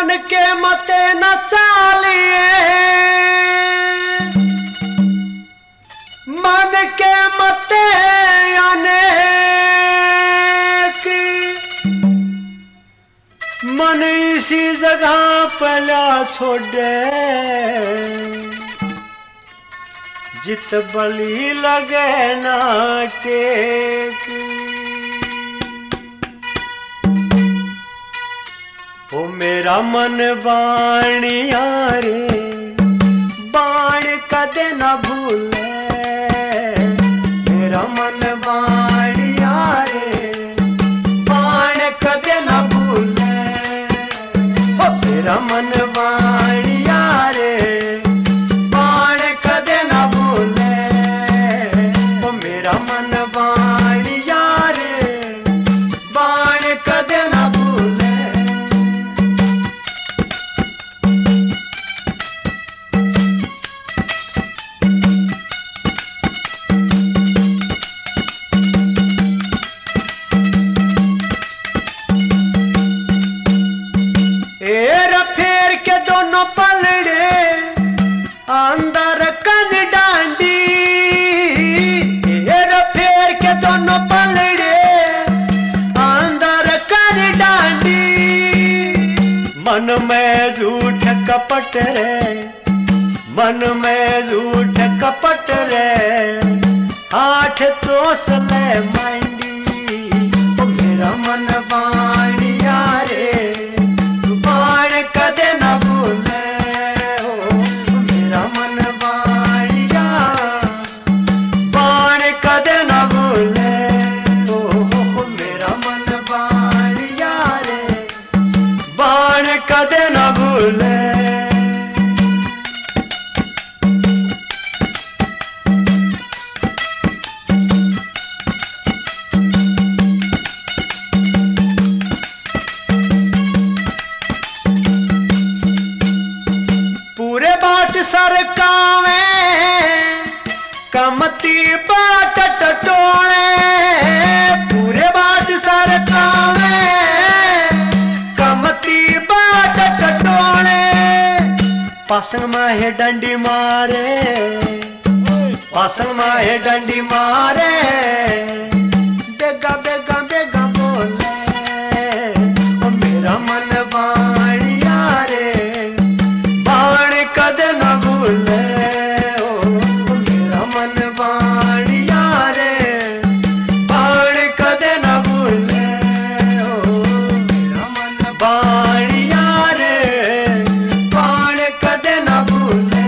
मन के मते न चालिए, मन के मते अनेक, मन इसी जगह पला छोड़े, जित बली लगे ना टेक। ओ मेरा मन बाणिया रे, बाण कदे न भूले, मेरा मन बाणिया रे, बाण कदे न भूले। ओ मेरा मन बाणिया रे, बाण कदे न भूले। ओ मेरा मन बाणिया रे, बाण कदे न भूले। फेर के दोनों पलड़े अंदर कन डांडी, फेर के दोनों पलड़े अंदर कन डांडी। मन में झूठ कपट रे, मन में झूठ कपट रे, आठ चोस ले मांडी। ओ मेरा मन बाणिया रे, बाण कदे न भूले। ओ मेरा मन बाणिया, बाण कदे न भूले। ओ मेरा मन बाणिया रे, बाण कदे न भूले। सरकावे कमती बाट टटोले, पूरे बाट सरकावे कमती बाट टटोले। पासन माहे डंडी मारे, पासन माहे डंडी मारे, बेगा बेगा बेगा बोले। ओ मेरा मन बाणिया रे, बाण कदे न भूले। ओ मेरा मन बाणिया रे, बाण कदे न भूले। ओ मेरा मन बाणिया रे, बाण कदे न भूले।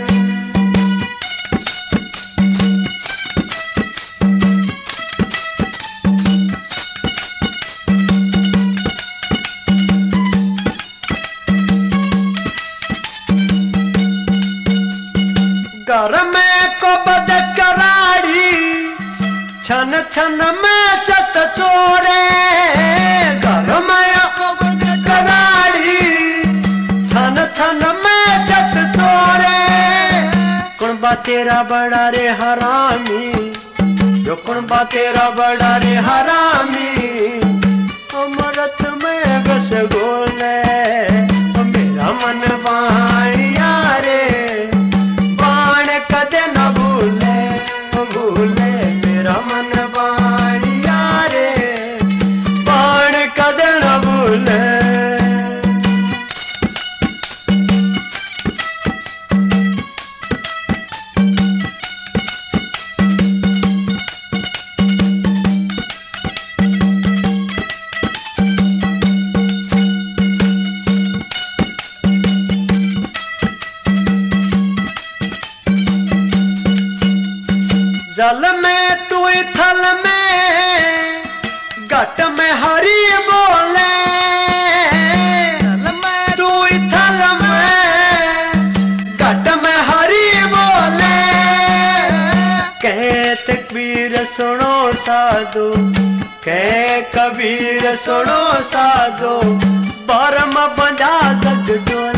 घर में को बद कराड़ी, छन छन में चत चोरे। घर में को बद कराड़ी, छन छन में चत चोरे। कुणबा तेरा बड़ा रे हरामी, जो कुणबा तेरा बड़ा रे हरामी। अमृत में बस गोले। ओ मेरा मन बाणिया रे, कदे न भूले। भूले मेरा मन बाणिया रे, बाण कदे न भूले। जल में तू थल में, घट में हरी बोले। जल में तू थल में, घट में हरी बोले। कहे तकबीर सुनो साधो, कहे कबीर सुनो साधो, परम बंधा सज डोले।